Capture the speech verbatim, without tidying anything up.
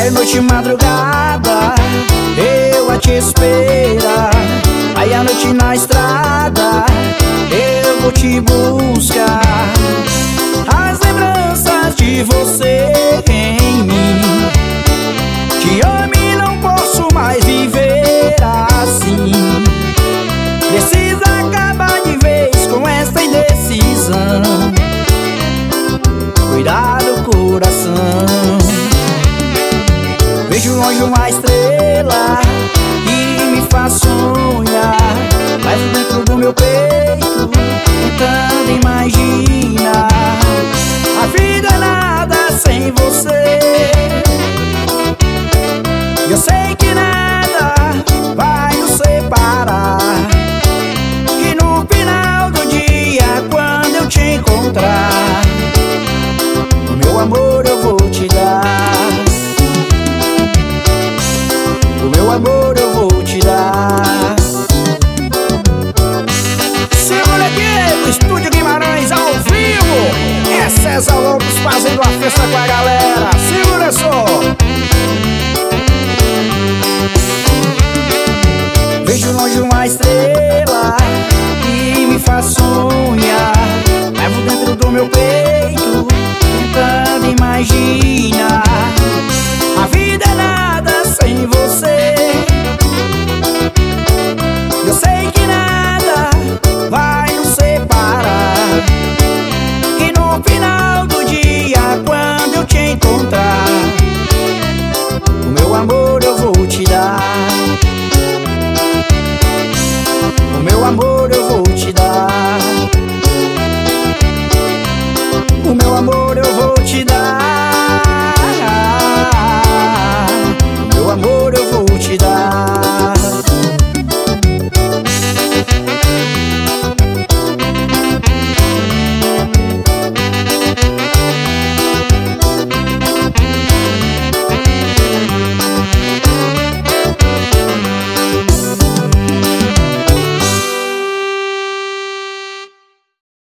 é noite e madrugada, eu a te esperar. Aí à noite na estrada, eu vou te buscar. As lembranças de você em mim, te amo e não posso mais viver assim. Precisa acabar de vez com esta indecisão. Cuidar do coração. Vejo longe uma estrela e me faz sonhar, mas dentro do meu peito tentando imaginar